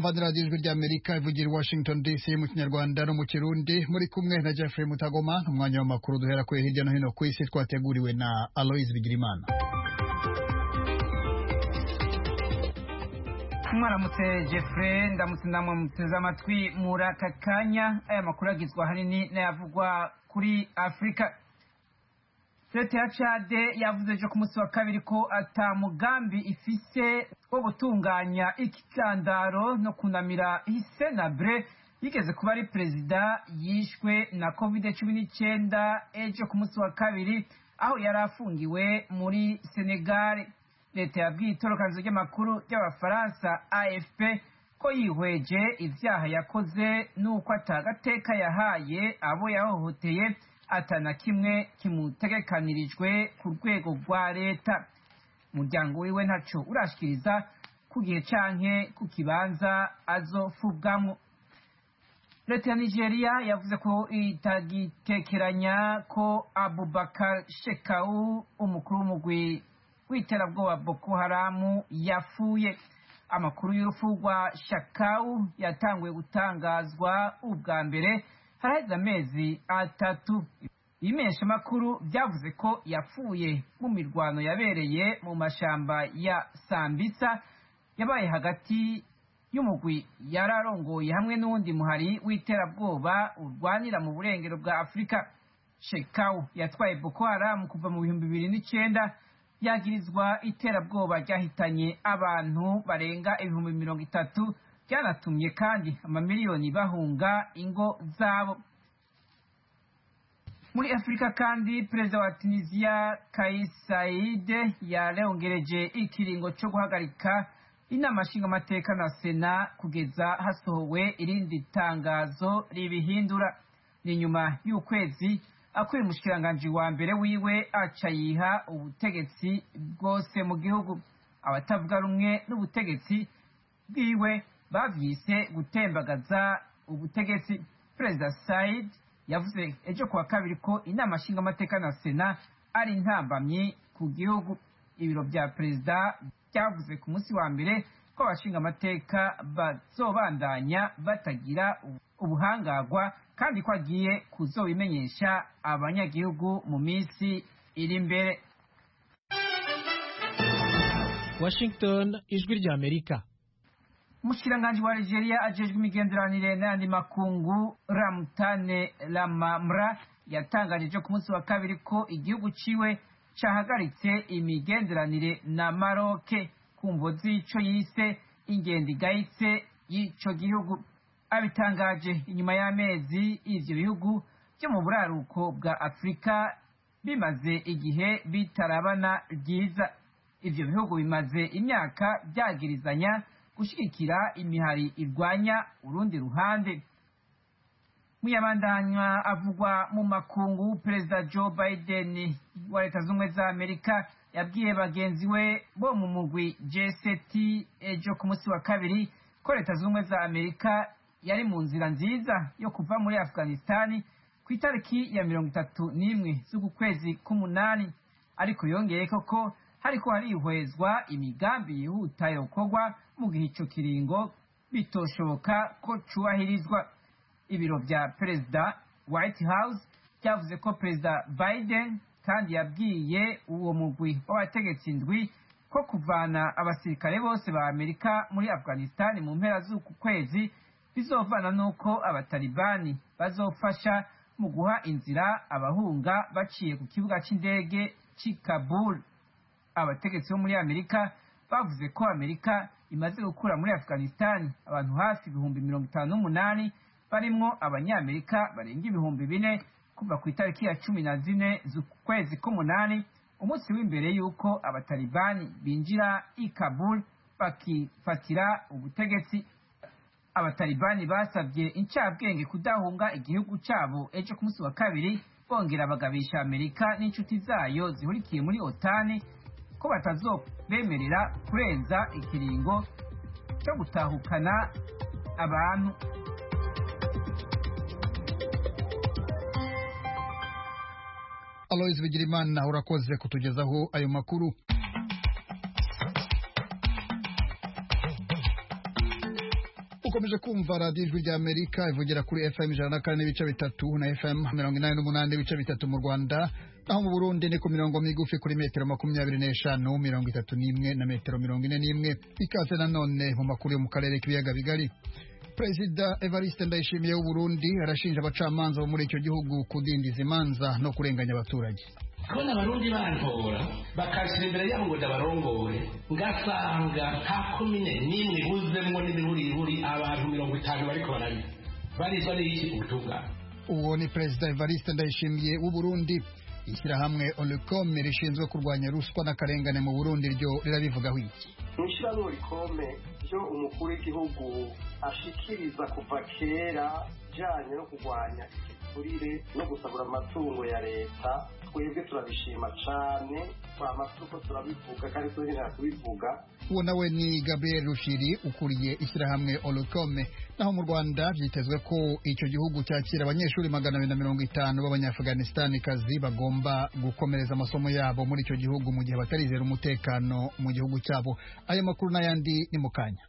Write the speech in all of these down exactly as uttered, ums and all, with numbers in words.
murumva radio ijwi ry'Amerika ivugira Washington D C mu Kinyarwanda no mu Kirundi muri kumwe na Jeffrey Mutagoma umwanya w'amakuru duhera kuri hirya no hino ku isi twateguriwe na Aloise Bigirimana. Mwaramutse Jeffrey ndamutse namwe muteze amatwi muri aka kanya aya makuru agizwa hanini n'ayavugwa kuri Afrika. Leta ya Chad yavuze ejo ku munsi wa kabiri ko ata mugambi ifise wo gutunganya ikigandaro no kunamira Hissène Habré yigeze kuba ari perezida yishwe na covid cumi n'icyenda ejo ku munsi wa kabiri aho yari afungiwe muri Senegal. Leta yabwiye itorokanzo ry'amakuru ry'abafaransa A F P ko yihweje ivyaha yakoze nuko atagateka yahaye abo yahohoteye atana kimwe kimutegekanirijwe ku rwego rwa leta. Umuryango wiwe ntaco urashikiriza ku gihe canke ku kibanza azofubwamwo. Leta ya Nigeria yavuze ko itagitekeranya ko Abubakar Shekau umukuru w'umugwi w'iterabwoba Boko Haram yafuye. Amakuru y'urupfu rwa Shekau yatanguye gutangazwa ubwa mbere haraheze amezi atatu. Ibimesha makuru byavuze ko yapfuye mu mirwano yabereye mu mashamba ya Sambisa yabaye hagati y'umugwi yararongoye hamwe n'undi muhari w'iterabwoba urwanira mu burengero bwa Afrika. Shekau yatwaye Boko Haram kuva mu bihumbi bibiri n'icyenda yagirizwa iterabwoba ryahitanye abantu barenga ibihumbi mirongo itatu byanatumye kandi amamiliyoni bahunga ingo zabo. Muri Afrika kandi perezida wa Tunisia Kais Saied yarongereje ikiringo cyo guhagarika inama nshingamateka na Sena kugeza hasohowe irindi tangazo ribihindura. Ni nyuma y'ukwezi akuye umushikiranganji wa mbere wiwe aca yiha ubutegetsi bwose mu gihugu. Abatavuga rumwe n'ubutegetsi bwiwe bavyise gutembagaza ubutegetsi. Perezida Said yavuze ejo kuwa kabiri ko inama nshingamateka na Sena ari intambamyi ku gihugu. Ibiro vya perezida byavuze ku munsi wa mbere ko abashingamateka bazobandanya batagira ubuhangagwa kandi ko agiye kuzobimenyesha abanyagihugu mu minsi iri imbere. Washington, ijwi ry'Amerika. Umushikiranganji wa Nigeria ajejwe imigenderanire n'ayandi makungu Ramtane Lamamra yatangaje ku munsi wa kabiri ko igihugu ciwe cahagaritse imigenderanire na Maroc ku mvo z'ico yise ingendo igayitse y'ico gihugu. Abitangaje inyuma y'amezi ivyo bihugu byo mu buraruko bwa Afrika bimaze igihe bitarabana ryiza. Ivyo bihugu bimaze imyaka byagirizanya gushigikira imihari irwanya urundi ruhande. Muyabandanywa avugwa mu makungu, Perezida Joe Biden wa Leta Zunze za Amerika yabwiye bagenzi we bo mu mugwi G seven ejo ku munsi wa kabiri ko Leta Zunze za Amerika yari mu nzira nziza yo kuva muri Afghanistan ku itariki ya mirongo itatu n'imwe z'uku kwezi k'umunani, ariko yongeye ko hariko harihwezwa imigambi yihuta yokorwa mu gihe ico kiringo bitoshoboka ko cubahirizwa. Ibiro vya Perezida White House byavuze ko Perezida Biden kandi yabwiye uwo mugwi w'abategetsi ndwi ko kuvana abasirikare bose ba Amerika muri Afghanistan mu mpera z'uku kwezi bizovana nuko abatalibani bazofasha mu guha inzira abahunga baciye ku kibuga c'indege c'i Kabul. Abategetsi bo muri Amerika bavuze ko Amerika imaze gukura muri Afghanistan abantu hafi ibihumbi mirongo itanu n'umunani barimwo abanyamerika barenga ibihumbi bine kuva ku itariki ya cumi na zine z'ukwezi k'umunani, umunsi w'imbere y'uko abatalibani binjira i Kabul bakifatira ubutegetsi. Abatalibani basabye incabwenge kudahunga igihugu cabo ejo ku munsi wa kabiri, bongera bagabisha Amerika n'inshuti zayo zihurikiye muri OTAN ko batazobemerera kurenza ikiringo cyo gutahukana abantu. Aloise Bigirimana urakoze kutugezaho ayo makuru. mukomeje kumva radiyo ijwi rya Amerika ivugira kuri F M ijana na kane n'ibice bitatu na F M mirongo inani n'umunani n'ibice bitatu mu Rwanda, naho mu Burundi ni ku mirongo migufi kuri metero makumyabiri n'eshanu mirongo itatu n'imwe na metero mirongo ine n'imwe. Ikaze nanone mu makuru yo mu karere k'ibiyaga bigari. Perezida Evariste Ndayishimiye w'u Burundi arashinja abacamanza bo muri icyo gihugu kudindiza imanza no kurenganya abaturage. Kubona abarundi bantora bakashira imbere yabo ngo ndabarongore, ngasanga nta komine n'imwe buzemwo n'imiburiburi abantu mirongo itanu bariko barabi barizwa n'iki ubutunga. Uwo ni Perezida Evariste Ndayishimiye w'u Burundi. Ishyirahamwe Olicom rishinzwe kurwanya ruswa n'akarengane mu Burundi ryo rirabivugaho iki? Mwishirahamwe Olicom ryo umukuru w'igihugu ashikiriza kuva kera janye no kurwanya igiturire no gusabura amatungo ya leta, twebwe turabishima cane, amasuko turabivuga kandi turinda kubivuga. Uwo nawe ni Gabriel Rushiri ukuriye ishyirahamwe Olicom. Naho mu Rwanda byitezwe ko icyo gihugu cyakira abanyeshuri magana abiri na mirongo itanu b'Abanyafghanistan kazi bagomba gukomereza amasomo yabo muri icyo gihugu mu gihe batarizera umutekano mu gihugu cyabo. Aya makuru n'ayandi ni mu kanya.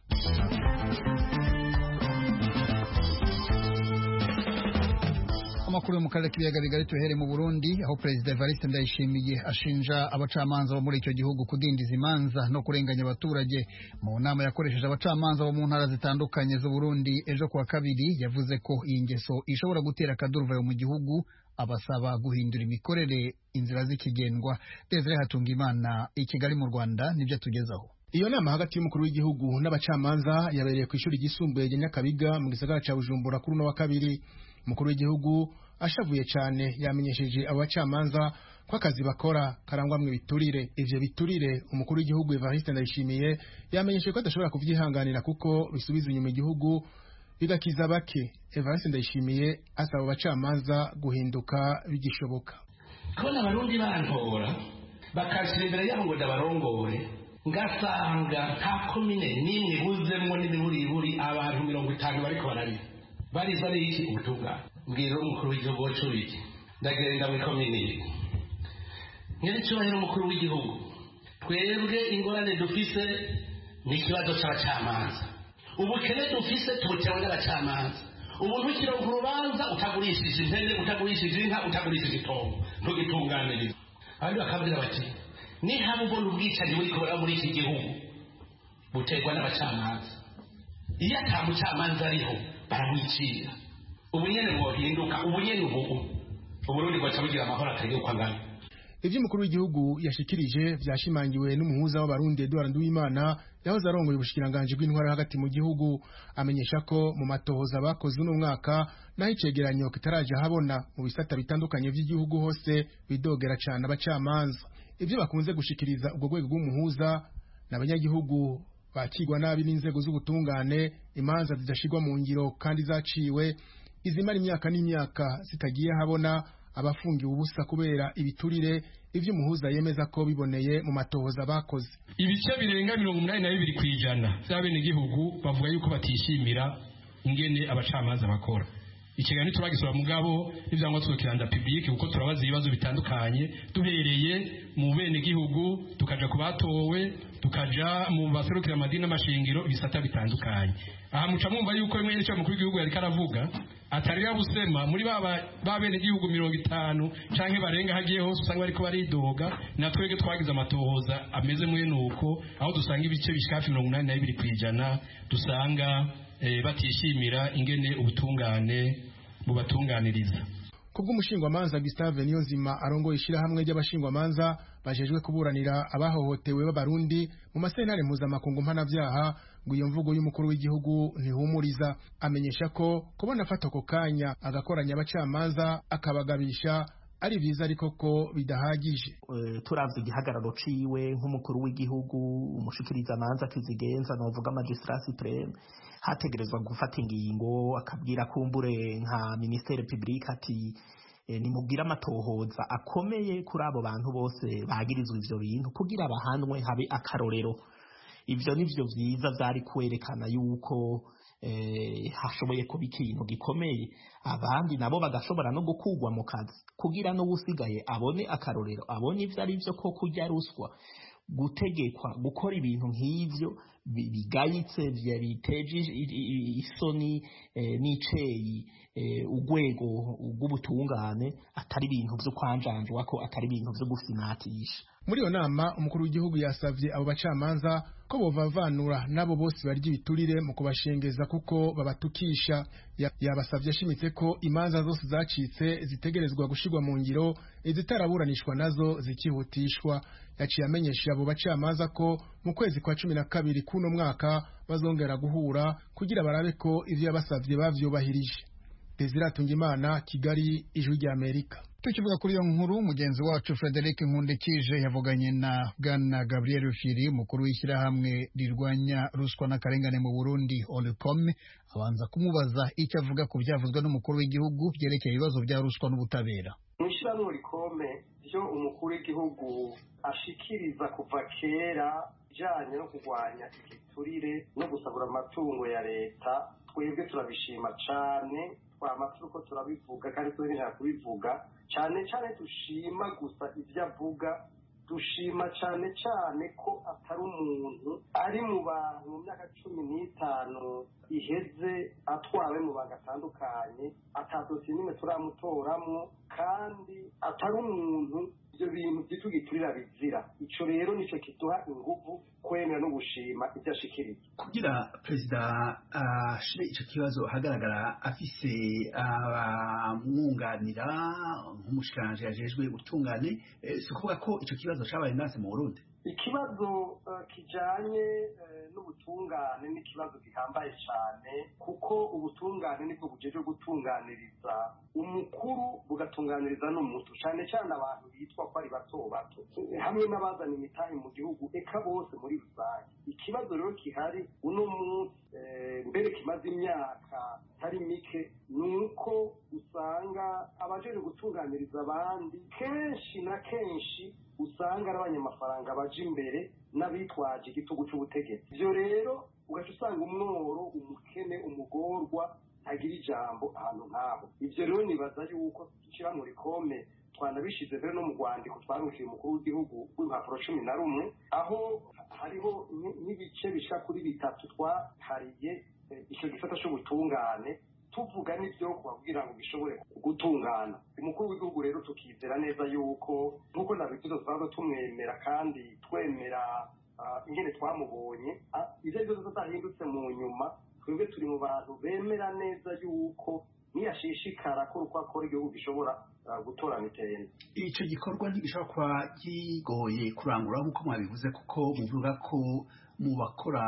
Amakuru yo mu karere k'ibiyaga bigari tuhere mu Burundi, aho Perezida Evariste Ndayishimiye ashinja abacamanza bo muri icyo gihugu kudindiza imanza no kurenganya abaturage. Mu nama yakoresheje abacamanza bo mu ntara zitandukanye z'u Burundi ejo kuwa kabiri, yavuze ko iyi ngeso ishobora gutera akaduruvayo mu gihugu, abasaba guhindura imikorere inzira z'ikigendwa. Desire Hatungimana i Kigali mu Rwanda nibyo tugezaho. Iyo nama hagati y'umukuru w'igihugu n'abacamanza yabereye ku ishuri ryisumbuye rya Nyakabiga mu gisagara ca Bujumbura kuri no wa kabiri. Umukuru w'igihugu ashavuye cyane yamenyesheje abacamanza ko akazi bakora karangwamwe ibiturire. Ivyo biturire umukuru w'igihugu Evariste Ndayishimiye yamenyesheje ko adashobora kuvyihanganira kuko bisubiza inyuma igihugu bigakiza bake. Evariste Ndayishimiye asaba abacamanza guhinduka bigishoboka. Kubona abarundi bantora bakashira imbere yabo ngo ndabarongore, ngasanga nta komine n'imwe buzemwo n'imiburiburi abantu mirongo itanu bariko barabi barizwa n'iki ubutunga. Mbwira umukuru w'igihugu wacu iki ndagenda muri komine nyiri cyubahiro umukuru w'igihugu, twebwe ingorane dufise n'ikibazo c'abacamanza, ubukene dufise tubutewe n'abacamanza. Umuntu ukironka urubanza utagurishije impene, utagurishije inka, utagurishije itongo ntugitunganiriza. Abandi bakabwira bati nihaba ubona ubwicanyi buri kubera muri iki gihugu buterwa n'abacamanza, iyo ata mucamanza ariho baramwicira. Ubu nyene mwohinduka, ubu nyene ubu Uburundi bwaca bugira amahoro atagiye uko angana. Ivyo umukuru w'igihugu yashikirije vyashimangiwe n'umuhuza w'abarundi Edouard Nduwimana yahoze arongoye ubushikiranganje bw'intwara hagati mu gihugu. Amenyesha ko mu matohoza bakoze uno mwaka naho icegeranyo kitaraje habona mu bisata bitandukanye vy'igihugu hose bidogera cane abacamanza. Ivyo bakunze gushikiriza ubwo rwego rw'umuhuza n'abanyagihugu bakigwa nabi n'inzego z'ubutungane, imanza zidashirwa mu ngiro kandi zaciwe, izimara imyaka n'imyaka zitagiye habona, abafungiwe ubusa kubera ibiturire. Ivyo umuhuza yemeza ko biboneye mu matohoza bakoze. Ibice birenga mirongo umunani na bibiri kwijana by'abenegihugu bavuga yuko batishimira ingene abacamanza bakora. Ikiganiro turagisura mugabo ivyangwa twokiranda public kuko turabaza ibibazo bitandukanye, duhereye mu benegihugu tukaja kubatowe, tukaja mu baserukira amadini n'amashingiro, ibisata bitandukanye. Aha muca mwumva yuko imwe y'icyo mukuru w'igihugu yari karavuga atari yabusema muri baba babenegihugu mirongo itanu canke barenga hagiye hose usanga bariko baridoga. Natwege twagize amatohoza ameze mwe nuko aho dusanga ibice bishikafi mirongo umunani na bibiri kwijana dusanga e, batishimira ingene ubutungane bubatunganiriza. Kubw'umushingwamanza Gustave Niyonzima arongoye ishirahamwe ry'abashingwamanza bajejwe kuburanira abahohotewe b'abarundi mu masentare mpuzamakungu mpanavyaha, ngo iyo mvugo y'umukuru w'igihugu ntihumuriza. Amenyesha ko kubona afato ko kanya agakoranya abacamanza akabagabisha ari vyiza ariko ko bidahagije. Uh, turavye igihagararo ciwe nk'umukuru w'igihugu, umushikiriza manza kizigenza novuga magistrat supreme, hategerezwa gufata ingingo akabwira kumbure nka ministere publique ati e, nimubwira amatohoza akomeye kuri abo bantu bose bagirizwa ivyo bintu kugira abahanwe habe akarorero. Ivyo nivyo vyiza vyari kwerekana yuko eh, hashoboye kuba ikintu gikomeye, abandi nabo bagashobora no gukugwa mu kazi kugira no busigaye abone akarorero, abone ivyo ari vyo ko kurya ruswa, gutegekwa gukora ibintu nk'ivyo bigayitse biteje isoni n'iceyi urwego rw'ubutungane atari ibintu byo kwanjanjwa ko atari ibintu byo gusinatisha. Muri iyo nama umukuru w'igihugu yasavye abo bacamanza ko bovavanura nabo bose barya ibiturire mu kubashengeza kuko babatukisha. Yabasavye ashimitse ko imanza zose zacitse zitegerezwa gushirwa mu ngiro, izitaraburanishwa nazo zikihutishwa. Yaciye amenyesha abo bacamanza ko mu kwezi kwa cumi na kabiri kuno mwaka bazongera guhura kugira barabe ko ivyo yabasavye bavyubahirije. Desire Tungimana, Kigali, Ijwi rya Amerika. Tukivuga kuri iyo nkuru, mugenzi wacu Frederic Nkundikije yavuganye na Bwana Gabriel Rufyiri, mukuru w'ishyirahamwe rirwanya ruswa n'akarengane mu Burundi Olicom, abanza kumubaza icyo avuga ku byavuzwe n'umukuru w'igihugu byerekeye ibibazo bya ruswa n'ubutabera. Mu ishyirahamwe Olicom byo umukuru w'igihugu ashikiriza kuva kera bijanye no kurwanya igiturire no gusabura amatungo ya leta, twebwe turabishima cane. Twamaze uko turabivuga kandi turinjira kubivuga cyane cyane, dushima gusa ibyo avuga, dushima cyane cyane ko atari umuntu ari mu bantu mu myaka cumi n'itanu iheze atwawe mu bantu atandukanye, atadosiye n'imwe turamutoramwo, kandi atari umuntu ibyo bintu byitugiturira bizira. Ico rero nico kiduha inguvu kwemera no gushima ibyo ashikiriza. Kugira perezida ashire uh, ico kibazo hagaragara afise abamwunganira uh, nk'umushikiranganje yajejwe utungane, eh, si kuvuga ko ico kibazo cabaye nase mu Burundi. Ikibazo uh, kijanye uh, n'ubutungane ni ikibazo gihambaye cyane, kuko ubutungane nibwo bujeje gutunganiriza umukuru bugatunganiriza n'umutu, cyane cyane abantu bitwa ko ari bato bato hamwe n'abazana imitahe mu gihugu eka bose muri rusange. Ikibazo rero kihari uno munsi e, mbere kimaze imyaka tari mike, nuko usanga abajeje gutunganiriza abandi kenshi na kenshi usanga ari abanyamafaranga baje imbere n'abitwaje igitugu cy'ubutegetsi. Ibyo rero ugaca usanga umworo, umukene, umugorwa ntagira ijambo ahantu nk'aho. Ibyo rero nibaza yuko dushyira muri kome twanabishize mbere no mu rwandiko twarungikira umukuru w'igihugu w'impapuro cumi na rumwe, aho hariho n'ibice bishika kuri bitatu twahariye icyo gisata cy'ubutungane, tuvuga n'ibyo kubabwira ngo bishobore gutungana. Umukuru w'igihugu rero tukizera neza yuko nk'uko nabivuze tuzaba tumwemera kandi twemera uh, ingene twamubonye ivyo byose tutahindutse mu nyuma. Twebwe turi mu bantu bemera neza yuko niyashishikara ko uko akora igihugu gishobora uh, gutorana iterambere. Ico gikorwa ntigishobora kuba kigoye kurangura nk'uko mwabivuze, kuko muvuga ko mu bakora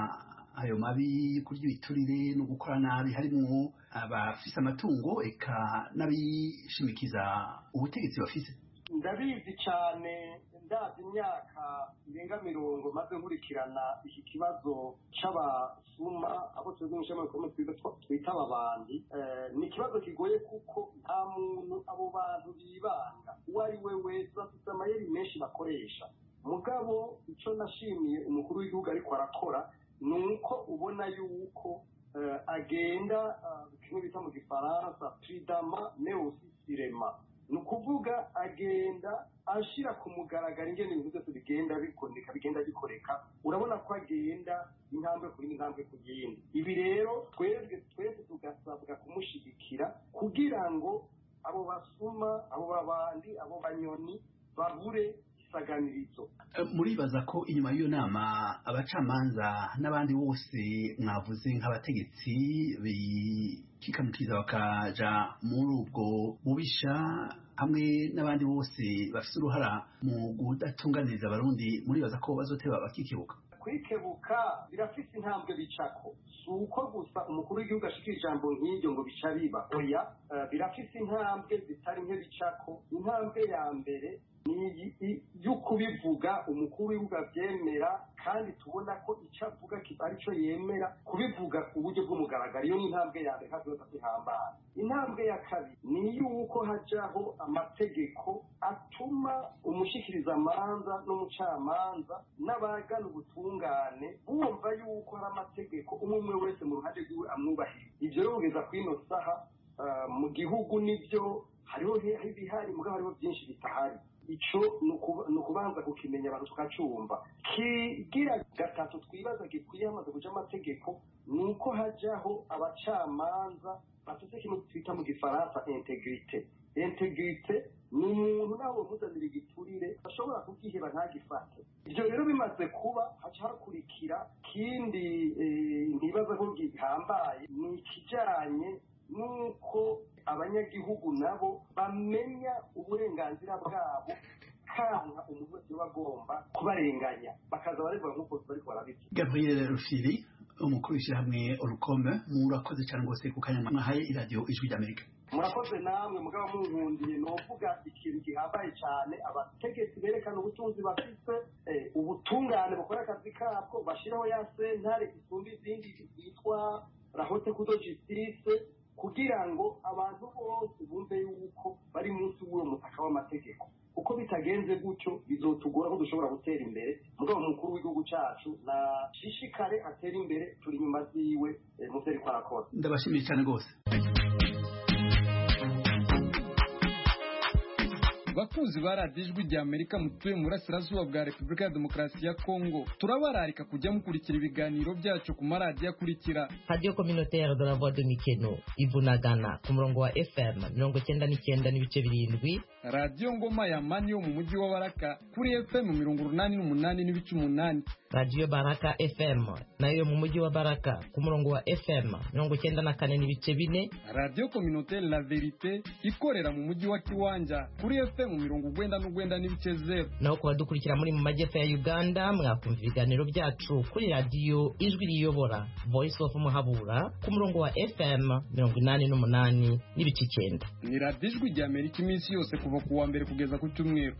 ayo mabi kurya ibiturire no gukora nabi harimwo abafise amatungo eka n'abishimikiza ubutegetsi bafise. Ndabizi cyane, ndazi imyaka irenga mirongo maze nkurikirana iki kibazo c'abasuma, abo twebwe mw'ishami rikomeye twita ababandi. Ni ikibazo kigoye kuko nta muntu abo bantu bibanga uwo ari we wese, bafite amayeri menshi bakoresha. Mugabo ico nashimiye umukuru w'igihugu ariko arakora nuko ubona yuko uh, agenda kimwe uh, bita mu gifaransa prudemment mais aussi sûrement, ni ukuvuga agenda ashira ku mugaragaro ingene ibintu byose bigenda bikoneka bigenda bikoreka. Urabona ko agenda intambwe ku yindi intambwe ku yindi. Ibi rero twebwe twese tugasabwa kumushigikira kugira ngo abo basuma, abo babandi, abo banyoni babure isaganirizo. Muribaza ko inyuma y'iyo nama abacamanza n'abandi bose mwavuze nk'abategetsi bikikamukiza bakaja muri ubwo bubisha, hamwe n'abandi bose bafite uruhara mu kudatunganiriza abarundi, muribaza ko bazoteba bakikebuka? Kwikebuka birafise intambwe bicako, si uko gusa umukuru w'igihugu ashikira ijambo nk'iryo ngo bica biba oya. Uh, birafise intambwe zitari nke bicako. Intambwe ya mbere ni y'ukubivuga umukuru w'igihugu avyemera, kandi tubona ko icyo avuga ari cyo yemera kubivuga ku buryo bw'umugaragaro. Iyo ni intambwe ya mbere kandi yose ihambara. Intambwe ya kabiri ni yuko hajaho amategeko atuma umushikirizamanza n'umucamanza n'abagana ubutungane bumva yuko hari amategeko umwe umwe wese mu ruhande rwiwe amwubahiriza. Ivyo rero kugeza kw'ino saha mu gihugu nibyo hariho ibihari mugabo hariho byinshi bitahari. Ico ni ukubanza kukimenya abantu tukacumva. Kigira gatatu twibaza gikwiye hamaze kuja amategeko ni uko hajaho abacamanza bafite ikintu twita mu gifaransa integrite. Integrite ni umuntu nawe muzanira igiturire ashobora kugiheba ntagifate. Ibyo rero bimaze kuba haca hakurikira kindi ntibaza ko gihambaye ni ikijanye nuko abanyagihugu nabo bamenya uburenganzira bwabo kanka umuntu wese bagomba kubarenganya bakaza baregwa nk'uko bariko barabiki. Gabriel Rufiri umukuru w'ishyirahamwe Orukome murakoze cyane rwose ku kanya mwahaye iradiyo Ijwi ry'Amerika. Murakoze namwe mugabo munkundiye novuga ikintu gihambaye cyane abategetsi berekana ubutunzi bafise ubutungane bukora akazi kabwo bashiraho ya sentare isumba izindi yitwa la haute cour de justice kugira ngo abantu bose bumve yuko bari munsi w'uwo mutaka w'amategeko. Uko bitagenze gutyo bizotugora ko dushobora gutera imbere mugabo mukuru w'igihugu cacu na shishikare atera imbere turi nyuma ziwe mu vyo ariko arakora. Ndabashimiye cyane rwose. Bakunzi ba radiyo Ijwi ry'Amerika mutuye mu burasirazuba bwa Repubulika ya Demokarasi ya Kongo turabararika kujya mukurikira ibiganiro byacu ku maradiyo akurikira: Radio Communautaire de la Voix de Mikeno Ibunagana ku murongo wa F M mirongo cyenda n'icyenda n'ibice birindwi, Radio Ngoma ya Mani yo mu mujyi wa Baraka kuri F M mirongo urunani n'umunani n'ibice umunani, Radio Baraka F M nayo mu mujyi wa Baraka ku murongo wa F M mirongo cyenda na kane n'ibice bine, Radio Communautaire La Verite ikorera mu mujyi wa Kiwanja kuri F M mu mirongo ugwenda n'ugwenda n'ibice zero. Naho kubadukurikira muri mu majyepfo ya Uganda mwakumva ibiganiro byacu kuri radiyo Ijwi riyobora Voice of Muhabura ku murongo wa F M mirongo inani n'umunani n'ibice icyenda. Ni radiyo Ijwi ry'Amerika iminsi yose kuva ku wa mbere kugeza ku cyumweru.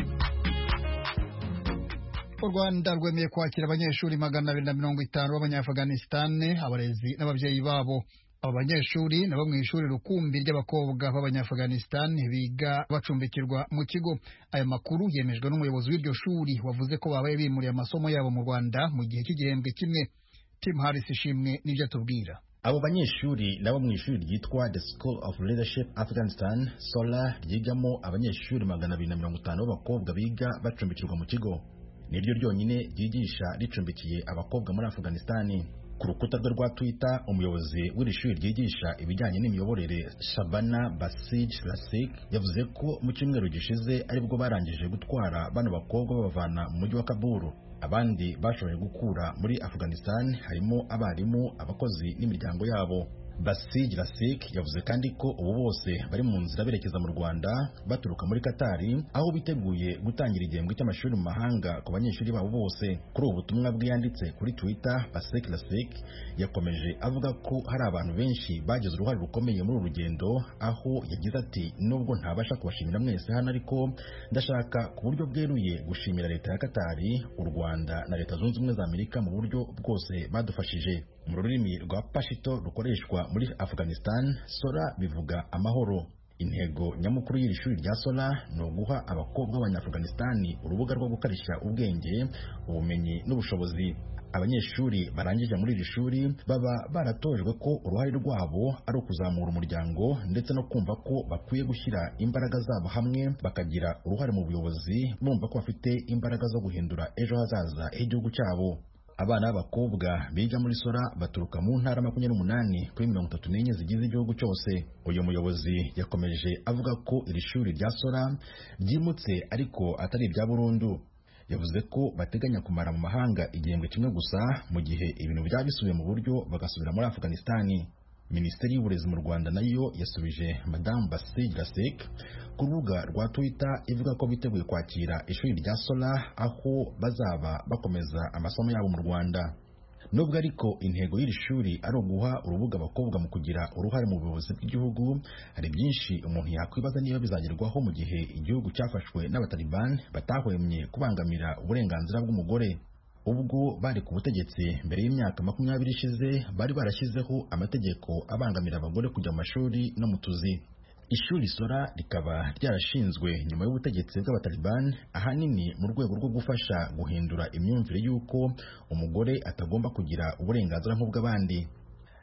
U Rwanda rwemeye kwakira abanyeshuri magana abiri na mirongo itanu b'Abanyaafghanistan, abarezi n'ababyeyi babo. Abo banyeshuri nabo mu ishuri rukumbi ry'abakobwa b'Abanyaafghanistan biga bacumbikirwa mu kigo. Aya makuru yemejwe n'umuyobozi w'iryo shuri wavuze ko babaye bimuriye amasomo yabo mu Rwanda mu gihe cy'igihembwe kimwe. Tim Harris ishimwe n'ibyo atubwira. Abo banyeshuri nabo mu ishuri ryitwa The School of Leadership Afghanistan Sola ryigamo abanyeshuri magana abiri na mirongo itanu b'abakobwa biga bacumbikirwa mu kigo. Niryo ryonyine ryigisha ricumbikiye abakobwa muri Afghanistan. Ku rukuta rwe rwa Twitter umuyobozi w'iri shuri ryigisha ibijyanye n'imiyoborere Shabana Basij Lasik yavuze ko mu cyumweru gishize aribwo barangije gutwara bano bakobwa babavana mu mujyi wa Kabul. Abandi bashoboye gukura muri Afghanistan harimo abarimu, abakozi n'imiryango yabo. Basij Lasik yavuze kandi ko ubu bose bari mu nzira berekeza mu Rwanda baturuka muri Katari, aho biteguye gutangira igihembwe cy'amashuri mu mahanga ku banyeshuri babo bose. Kuri ubu butumwa bwiyanditse kuri Twitter, Basij Lasik yakomeje avuga ko hari abantu benshi bagize uruhare rukomeye muri uru rugendo, aho yagize ati nubwo ntabasha kubashimira mwese hano ariko ndashaka ku buryo bweruye gushimira leta ya Katari, u Rwanda na Leta Zunze Ubumwe za Amerika mu buryo bwose badufashije. Mu rurimi rwa Pashto rukoreshwa muri Afghanistan, Sola bivuga amahoro. Intego nyamukuru y'iri shuri rya Sola ni uguha abakobwa b'Abanyafghanistan urubuga rwo gukarisha ubwenge, ubumenyi n'ubushobozi. Abanyeshuri barangije muri iri shuri baba baratojwe ko uruhare rwabo ari ukuzamura umuryango ndetse no kumva ko bakwiye gushyira imbaraga zabo hamwe bakagira uruhare mu buyobozi, bumva ko bafite imbaraga zo guhindura ejo hazaza h'igihugu cyabo. Abana b'abakobwa biga muri Sola baturuka mu ntara makumyabiri n'umunani kuri mirongo itatu n'enye zigize igihugu cyose. Uyu muyobozi yakomeje avuga ko iri shuri rya Sola ryimutse ariko atari ibya burundu. Yavuze ko bateganya kumara mu mahanga igihembwe kimwe gusa mu gihe ibintu byaba bisubiye mu buryo bagasubira muri Afghanistan. Minisiteri y'Uburezi mu Rwanda nayo yasubije Madame Basij Lasik ku rubuga rwa Twitter ivuga ko biteguye kwakira ishuri rya Sola aho bazaba bakomeza amasomo yabo mu Rwanda. Nubwo ariko intego y'iri shuri ari uguha urubuga abakobwa mu kugira uruhare mu buyobozi bw'igihugu, hari byinshi umuntu yakwibaza niba bizagerwaho mu gihe igihugu cyafashwe n'Abataliban batahwemye kubangamira uburenganzira bw'umugore. Ubwo bari ku butegetsi mbere y'imyaka makumyabiri ishize bari barashyizeho amategeko abangamira abagore kujya mu mashuri no mu tuzi. Ishuri Sola rikaba ryarashinzwe nyuma y'ubutegetsi bw'Abataliban ahanini mu rwego rwo gufasha guhindura imyumvire y'uko umugore atagomba kugira uburenganzira nk'ubw'abandi.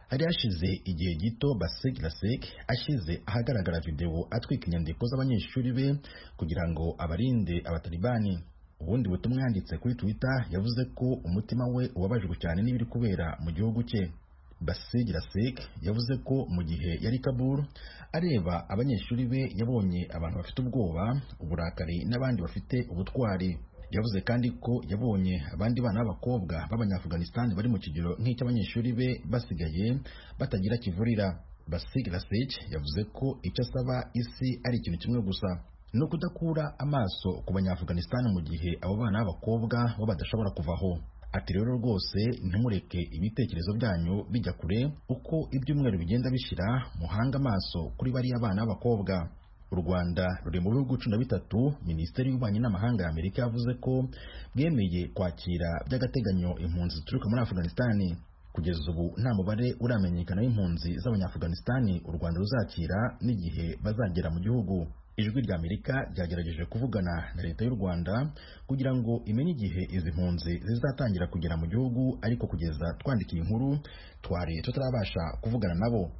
hari hashize igihe gito Basegilasek ashize ahagaragara video atwika inyandiko z'abanyeshuri be kugira ngo abarinde abatalibani. Ubundi butumwa yanditse kuri Twitter yavuze ko umutima we ubabajwe cyane n'ibiri kubera mu gihugu cye. Basegilasek yavuze ko mu gihe yari Kabul areba abanyeshuri be yabonye abantu bafite ubwoba, uburakari n'abandi bafite ubutwari. Yavuze kandi ko yabonye abandi bana b'abakobwa b'Abanyaafghanistan bari mu kigero nk'icy'abanyeshuri be basigaye batagira kivurira. Basegilasek yavuze ko icyo asaba isi ari ikintu kimwe gusa, no kudakura amaso ku Banyafghanistan mu gihe abo bana b'abakobwa bo badashobora kuvaho. Ati rero rwose ntimureke ibitekerezo byanyu bijya kure, uko ibyumweru bigenda bishira muhanga amaso kuri bariya bana b'abakobwa. U Rwanda ruri mu bihugu cumi na bitatu Minisiteri y'Ububanyi n'Amahanga ya Amerika yavuze ko bwemeye kwakira by'agateganyo impunzi zituruka muri Afghanistan. Kugeza ubu nta mubare uramenyekana w'impunzi z'Abanyafghanistan u Rwanda ruzakira n'igihe bazagera mu gihugu. Ijwi rya Amerika ryagerageje kuvugana na leta y'u Rwanda kugira ngo imenye igihe izi mpunzi zizatangira kugera mu gihugu, ariko kugeza twandikiye inkuru twari tutarabasha kuvugana nabo.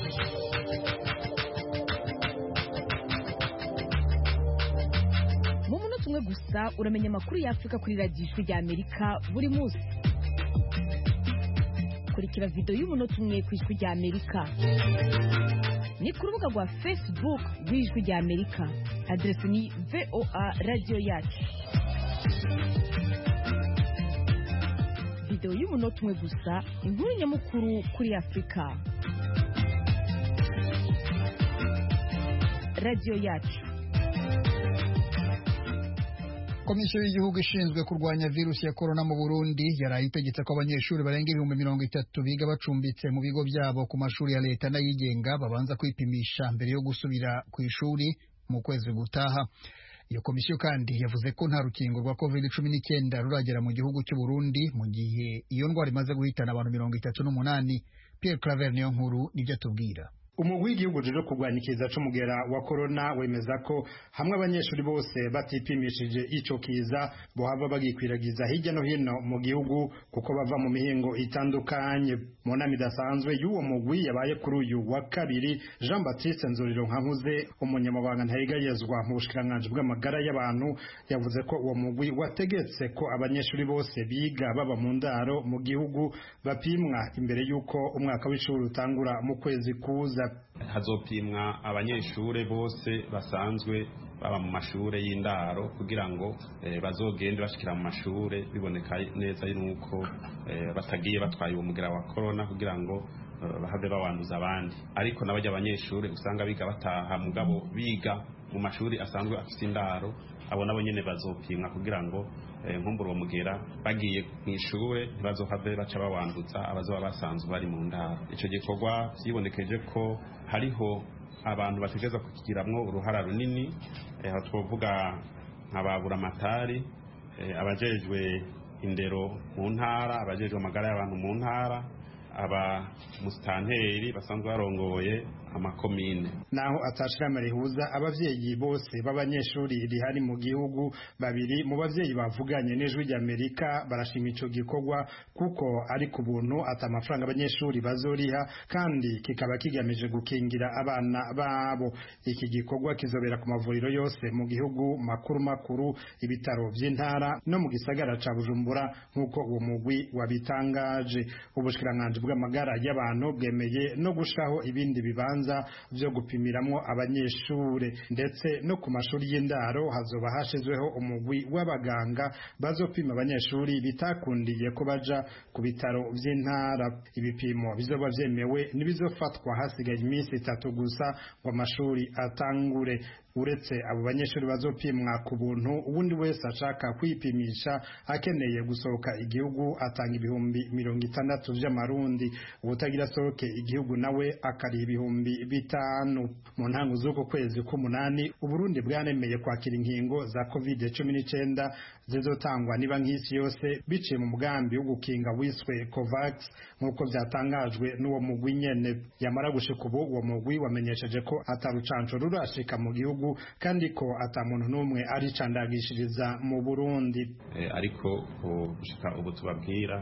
Mu munota umwe gusa uramenya amakuru y'Afrika kuri radiyo Ijwi rya Amerika buri munsi. Kurikira video y'umunota umwe ku Ijwi rya Amerika. Ni ku rubuga rwa Facebook rw'Ijwi rya Amerika. Adresi ni V O A Radio Yacu. Video y'umunota umwe gusa, inkuru nyamukuru kuri Afurika. Radio Yacu. Komisiyo y'igihugu ishinzwe kurwanya virusi ya corona mu Burundi yaraye itegetse ko abanyeshuri barenga ibihumbi mirongo itatu biga bacumbitse mu bigo byabo ku mashuri ya leta n'ayigenga babanza kwipimisha mbere yo gusubira ku ishuri mu kwezi gutaha. Iyo komisiyo kandi yavuze ko nta rukingo rwa covid cumi n'icyenda ruragera mu gihugu cy'u Burundi mu gihe iyo ndwara imaze guhitana abantu mirongo itatu n'umunani. Pierre Claver niyo nkuru nibyo tubwira. Umugwi w'igihugu rero kurwanikiza c'umugera wa corona wemeza ko hamwe abanyeshuri bose batipimishije ico kiza bohava bagikwiragiza hirya no hino mu gihugu kuko bava mu mihingo itandukanye. Mu nama idasanzwe y'uwo mugwi yabaye kuri uyu wa kabiri, Jean Baptiste Nzoriro Nkankuze, umunyamabanga ntayigayezwa mu bushikiranganji bw'amagara y'abantu, yavuze ko uwo mugwi wategetse ko abanyeshuri bose biga baba mu ndaro mu gihugu bapimwa imbere y'uko umwaka w'ishuri utangura mu kwezi kuza. Hazopimwa abanyeshure bose basanzwe baba mu mashure y'indaro kugira ngo eh, bazogende bashikira mu mashure biboneka neza yuko eh, batagiye batwaye uwo mugera wa corona kugira ngo uh, bahave bawanduza abandi. Ariko nabajya abanyeshure usanga biga bataha mugabo biga mu mashuri asanzwe afite indaro, abo nabo nyene bazopimwa kugira ngo nkumbura uwo mugera bagiye mu ishure ntibazohave baca bawanduza abazoba basanzwe bari mu ndaro. Ico gikorwa vyibonekeje ko hariho abantu bategeza kukigiramwo uruhara runini, aho twovuga nk'ababura amatari, abajejwe indero mu ntara, abajejwe amagara y'abantu mu ntara, aba mustanteri basanzwe barongoye amakomine. Naho atashirama rihuza abavyeyi bose b'abanyeshuri rihari mu gihugu, babiri mu bavyeyi bavuganye n'Ijwi rya Amerika barashima ico gikorwa kuko ari ku buntu ata amafaranga abanyeshuri bazoriha kandi kikaba kigamije gukingira abana babo. Iki gikorwa kizobera ku mavuriro yose mu gihugu makuru makuru, ibitaro vy'intara no mu gisagara ca Bujumbura nkuko uwo mugwi wabitangaje. Ubushikiranganji bw'amagara y'abantu bwemeye no gushaho ibindi bibanza vyo gupimiramwo abanyeshure, ndetse no ku mashuri y'indaro hazoba hashizweho umugwi w'abaganga bazopima abanyeshuri bitakundiye ko baja ku bitaro vy'intara. Ibipimo bizoba vyemewe nibizofatwa hasigaye iminsi itatu gusa ngo amashuri atangure. Uretse abo banyeshuri bazopimwa ku buntu, ubundi wese ashaka kwipimisha akeneye gusohoka igihugu atanga ibihumbi mirongo itandatu vy'amarundi, ubutagira sohoke igihugu nawe akari ibihumbi bitanu. Mu ntango z'uko kwezi k'umunani Uburundi bwanemeye kwakira inkingo za covid cumi n'icyenda zizotangwa niba nk'isi yose biciye mu mugambi wo gukinga wiswe COVAX nk'uko byatangajwe n'uwo mugwi nyene. Yamara gushika ubu uwo mugwi wamenyesheje ko atarucanco rurashika mu gihugu kandi ko atamuntu n'umwe aricandagishiriza mu Burundi. E, ariko gushika ubu tubabwira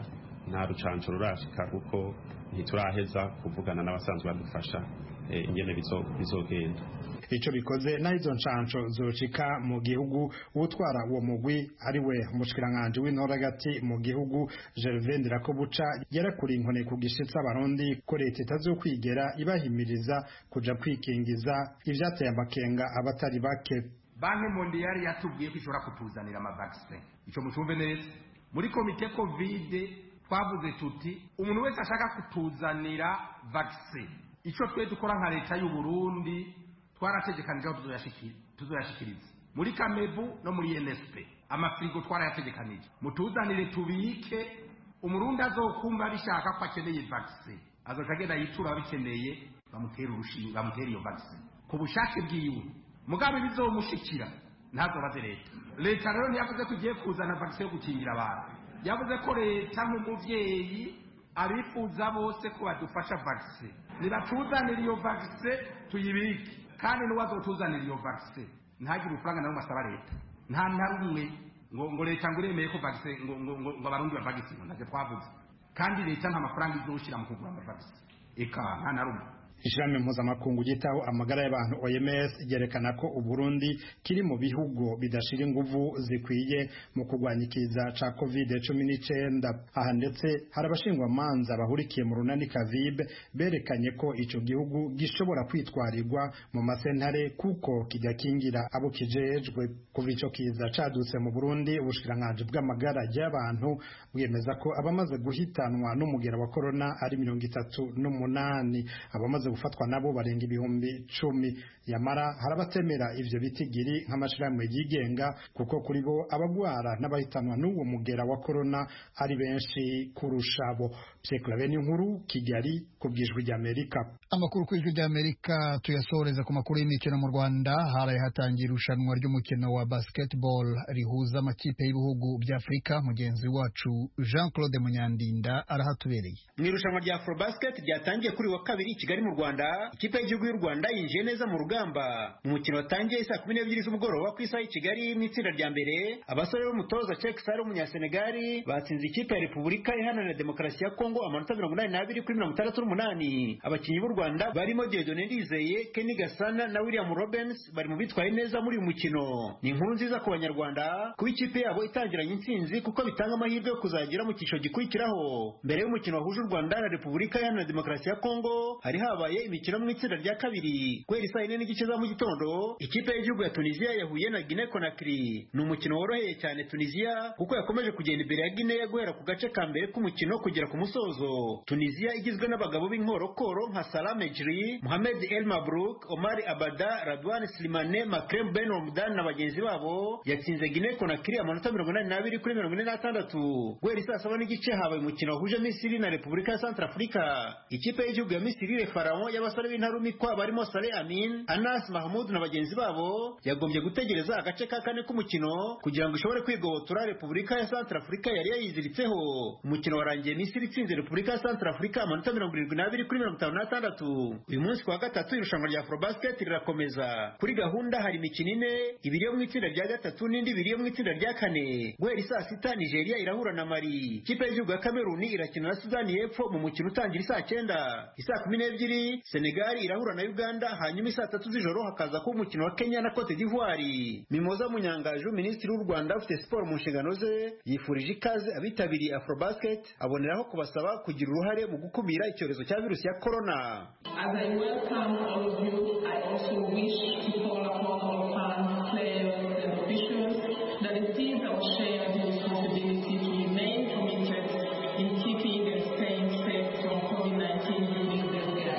nta rucanco rurashika kuko ntituraheza kuvugana n'abasanzwe badufasha ingene bizogenda. Ico bikoze na izo ncanco zoshika mu gihugu utwara uwo mugwi ari we umushikiranganje w'intora gati mu gihugu Gervais Ndirakobuca yarakuri inkone ku gishitsa abarundi ko leta itazokwigera ibahimiriza kuja kwikingiza ivyateye amakenga abatari bake. Banki Mondiale yatubwiye ko ishobora kutuzanira ama vaccine. Ico mucumve neza. Muri komite Covid twavuze tuti umuntu wese ashaka kutuzanira vaccine. Ico twe dukora nka leta y'u Burundi twarategekanije aho tuzoyashikira tuzoyashikiriza muri Kamebu no muri N S P amafrigo twarayategekanije mutuzanire tubike umurundi azokumva bishaka ko akeneye vaccine azokagenda yitura bikeneye bamutera urushinga bamutera iyo vaccine ku bushake bwiwe mugabe bizomushikira ntazo baze leta leta rero ntiyavuze ko igiye kuzana vaccine yo gukingira abantu yavuze ko leta nk'umuvyeyi abifuza bose ko badufasha vaccine nibatuzanire iyo vaccine tuyibike kandi n'uwazotuzanira iyo vaccine ntagire ufaranga nawe masaba leta nta narumwe ngo ngo leta ngo iremeye ko vaccine ngo ngo ngo abarundi ba vaccine ntaje twavuze kandi leta nta mafaranga izoshira mu kugura ama vaccine eka nta narumwe. Ishirahamwe mpuzamakungu gitaho amagara y'abantu O M S ryerekana ko Uburundi kiri mu bihugu bidashira inguvu zikwiye mu kurwanyikiza ca covid cumi n'icenda. Aha ndetse hari abashingwa manza bahurikiye mu runani Kavibe berekanye ko ico gihugu gishobora kwitwarirwa mu masentare kuko kigakingira abo kijejwe. Kuva ico kiza cadutse mu Burundi ubushikiranganje bw'amagara y'abantu bwemeza ko abamaze guhitanwa n'umugera wa corona ari mirongo itatu n'umunani, abamaze gufatwa nabo barenga ibihumbi cumi. Yamara harabatemera ivyo bitigiri nk'amashirahamwe yigenga kuko kuri bo abagwara n'abahitanwa n'uwo mugera wa corona ari benshi kurushabo. Pierre Claver Nkuru, Kigali, kubwijwi rya Amerika. Amakuru kwijwi rya Amerika tuyasoreza ku makuru y'imikino mu Rwanda. Haraye hatangira irushanwa ry'umukino wa basketball rihuza amakipe y'ibihugu bya Afrika. Mugenzi wacu Jean Claude Munyandinda arahatubereye. Mu irushanwa rya Afrobasket ryatangiye kuri wa kabiri i Kigali mu Rwanda, ikipe y'igihugu y'u Rwanda yinjiye neza mu rugamba. Mu mukino watangiye saa kumi n'ebyiri z'umugoroba ku isaha i Kigali mu itsinda rya mbere, abasore b'umutoza Cheikh Sare w'umunyasenegali batsinze ikipe ya Repubulika Iharanira Demokarasi ya Kongo amanota mirongo inani n'abiri kuri mirongo itandatu n'umunani. Abakinnyi b'u Rwanda barimo Dieudonné Ndizeye, Kenny Gasana na William Robens bari mu bitwaye neza muri uyu mukino. Ni inkuru nziza ku Banyarwanda kuba ikipe yabo itangiranye intsinzi kuko bitanga amahirwe yo kuzagera mu cyiciro gikurikiraho. Mbere y'umukino wahuje u Rwanda na Repubulika Iharanira Demokarasi ya Kongo hari habaye imikino mu itsinda rya kabiri. Kweri saa yine n'igice za mu gitondo ikipe y'igihugu ya Tunisia yahuye na Guinea Conakry. Ni umukino woroheye cyane Tunisia kuko yakomeje kugenda imbere ya Guinea guhera ku gace ka mbere k'umukino kugera ku musozo. Tunisia igizwe n'abagabo b'inkorokoro nka Salah Mejri, Mohamed El Mabrouk, Omar Abada, Radwan Slimane, Makrem Ben Omdan na bagenzi babo yatsinze Guinea Conakry amanota mirongo inani n'abiri kuri mirongo ine n'atandatu. Guhera saa saba n'igice habaye umukino wahuje Misiri na Repubulika ya Centrafrica. Ikipe y'igihugu ya Misiri Le Pharaon y'abasore b'intarumikwa barimo Saleh Amin, Anas Mahmoud na bagenzi babo yagombye gutegereza agace ka kane k'umukino kugira ngo ishobore kwigobotora Repubulika ya Centrafrica yari yayiziritseho. Umukino warangiye Misiri itsinze Repubulika ya Centrafrica amanota mirongo irindwi n'abiri kuri mirongo itanu n'atandatu. Uyu munsi kwa gatatu irushanwa rya Afrobasket rirakomeza. Kuri gahunda hari imikino ine, ibiri yo mu itsinda rya gatatu n'indi ibiri yo mu itsinda rya kane. Guhera saa sita Nigeria irahura na Mali. Ikipe y'igihugu ya Cameroon irakina na Sudani y'Epfo mu mukino utangira saa cyenda. Isaa kumi n'ebyiri Senegal irahura na Uganda, hanyuma saa tatu z'ijoro hakaza kuba umukino wa Kenya na Cote d'Ivoire. Mimoza Munyangaju, Minisitiri w'u Rwanda ufite siporo mu nshingano ze, yifurije ikaze abitabiriye Afrobasket, aboneraho kubasaba kugira uruhare mu gukumira icyorezo cya virusi ya corona. As I welcome all of you, I also wish to call upon all fans, players and officials that it is our shared responsibility to remain committed in keeping and staying safe from covid nineteen during this year.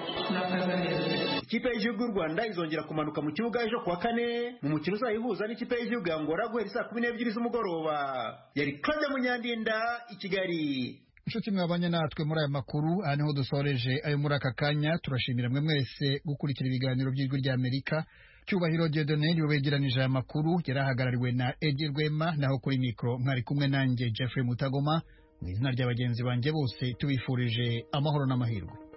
Ikipe y'igihugu y'u Rwanda izongera kumanuka mu kibuga ejo kuwa kane mu mukino uzayihuza n'ikipe y'igihugu ya Angola guhera saa kumi n'ebyiri z'umugoroba. Yari Claude Munyandinda i Kigali. Inshuti mwabanye natwe muri aya makuru, aha niho dusoreje ayo muri aka kanya. Turashimira mwe mwese gukurikira ibiganiro by'ijwi rya Amerika. Cyubahiro Dieudonné niwe wegeranije aya makuru, yarahagarariwe na Edi Rwema, naho kuri mikro mwari kumwe nanjye Jeffrey Mutagoma. Mu izina ry'abagenzi banjye bose tubifurije amahoro n'amahirwe.